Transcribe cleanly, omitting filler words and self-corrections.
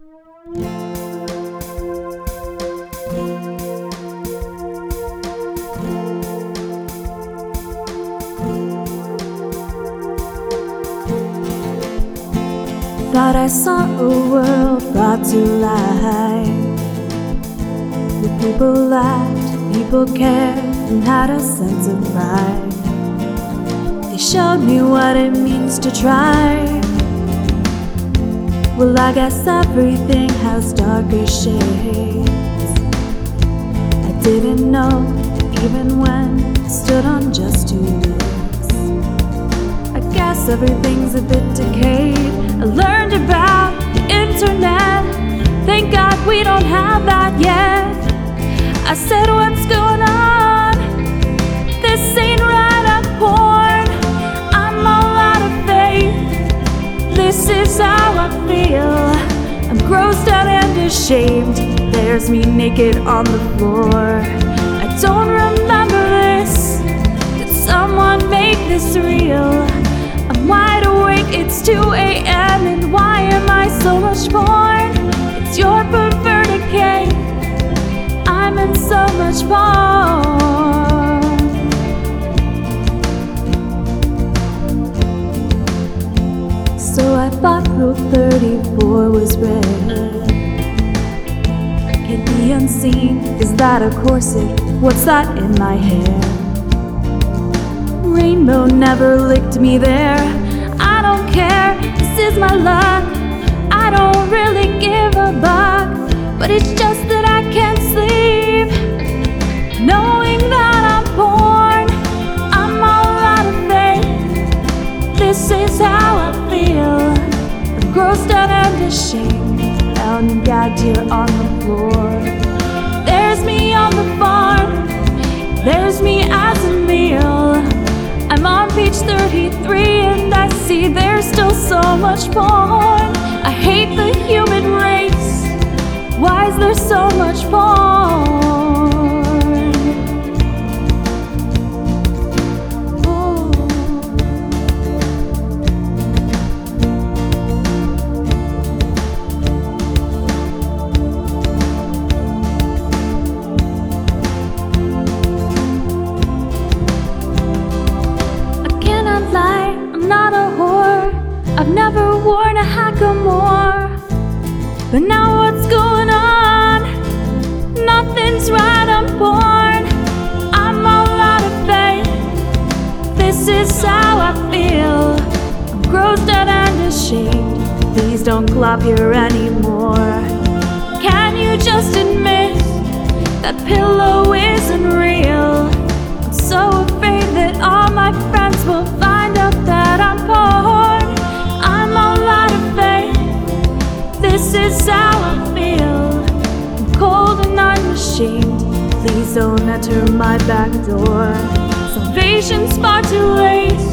Thought I saw a world brought to life, where people laughed, people cared, and had a sense of pride. They showed me what it means to try. Well, I guess everything has darker shades. I didn't know even when I stood on just 2 legs. I guess everything's a bit decayed. I learned about the internet. Thank God we don't have that yet. I said, what's going on? This ain't right, I'm porn. I'm all out of faith. This is how I feel. I'm grossed out and ashamed. There's me naked on the floor. I don't remember this. Did someone make this real? I'm wide awake, it's 2 a.m. and why am I so much porn? It's your perverted cake. I'm in so much porn. So I thought Rule 34 was red. Can the unseen, is that a corset? What's that in my hair? Rainbow never licked me there. I don't care, this is my luck. I don't really give a buck, but it's just that I can't sleep knowing that I'm porn. I'm all out of faith. This is how I feel. I'm grossed out and ashamed, bound and gagged here on the floor. There's me on the farm, there's me as a meal. I'm on page 33 and I see there's still so much porn. I hate the human race. Why is there so much porn? Ooh. I cannot lie, I'm not a whore. I've never worn a hackamore. But now what's going on? Nothing's right, I'm porn. I'm all out of faith. This is how I feel. I'm grossed out and ashamed. Please don't glop here anymore. Can you just admit that pillow isn't real? I'm so afraid that all my friends will find out that I'm porn. I'm all out of faith. This is how I feel. I'm cold and I'm ashamed. Please don't enter my back door. Salvation's far too late.